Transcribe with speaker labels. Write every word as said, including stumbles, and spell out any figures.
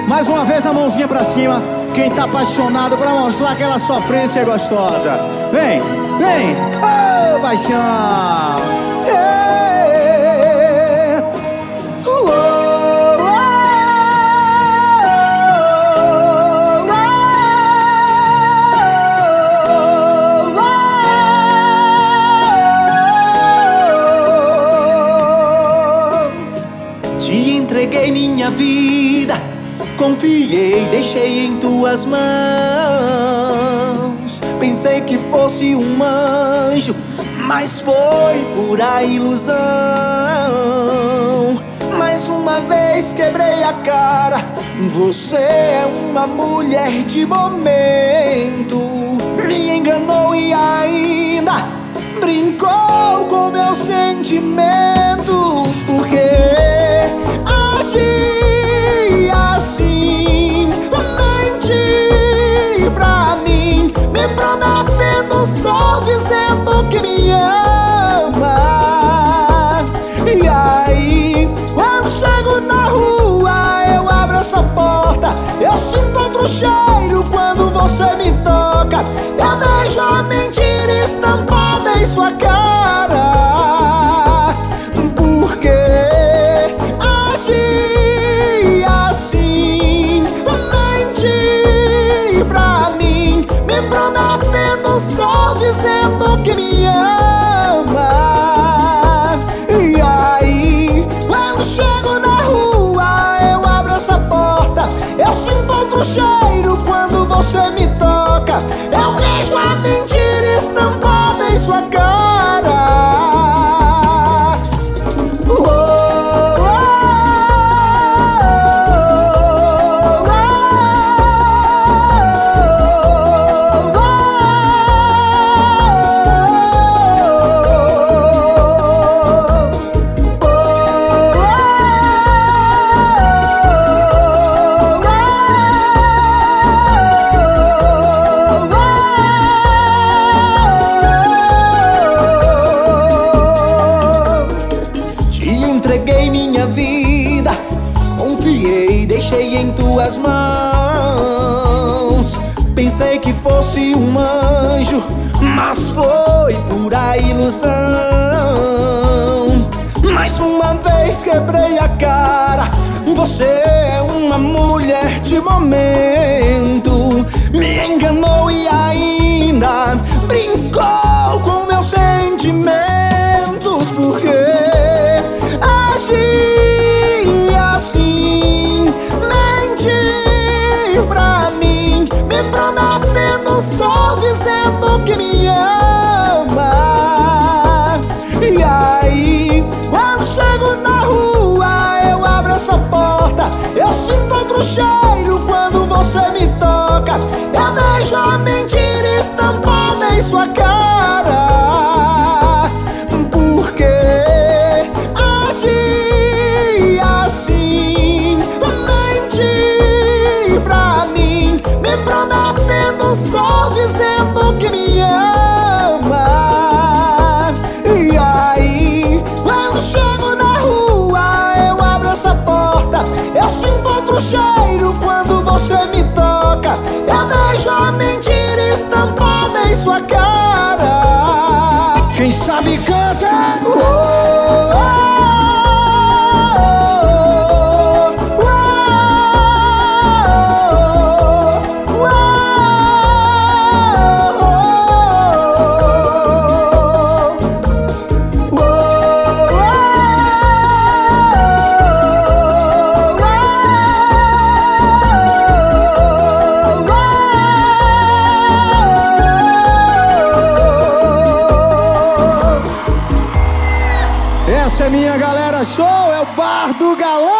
Speaker 1: Mais uma vez a mãozinha pra cima. Quem tá apaixonado pra mostrar aquela sofrência gostosa. Vem, vem, ô oh, paixão. Yeah. Uh, oh, oh, oh, oh, oh. Te entreguei minha vida, confiei, deixei em tuas mãos. Pensei que fosse um anjo, mas foi pura ilusão. Mais uma vez quebrei a cara. Você é uma mulher de momento. Me enganou e ainda brincou com meus sentimentos. Porque agi me prometendo só, dizendo que me ama. E aí, quando chego na rua, eu abro essa porta, eu sinto outro cheiro quando você me toca. Eu vejo a mentira estampada em sua cara. Porque agi assim, menti pra mim, me prometendo só, dizendo que me ama. E aí, quando chego na rua, eu abro essa porta, eu sinto outro cheiro quando você me toca. Eu vejo a mentira estampada em sua cara. Entreguei minha vida, confiei, deixei em tuas mãos. Pensei que fosse um anjo, mas foi pura ilusão. Mais uma vez quebrei a cara. Você é uma mulher de momento. Me enganou e ainda brincou com meus sentimentos. Porque agi assim, menti pra mim, me prometendo só, dizendo que me ama. E aí, quando chego na rua, eu abro essa porta, eu sinto outro cheiro quando você me toca. Eu vejo a mentira estampada em sua cara. Porque me prometendo só, dizendo que me ama. E aí, quando chego na rua, eu abro essa porta, eu sinto outro cheiro quando você me toca. Eu vejo a mentira estampada em sua cara. Quem sabe canta. Oh, oh, oh. Essa é minha galera, show, é o Bar do Galã.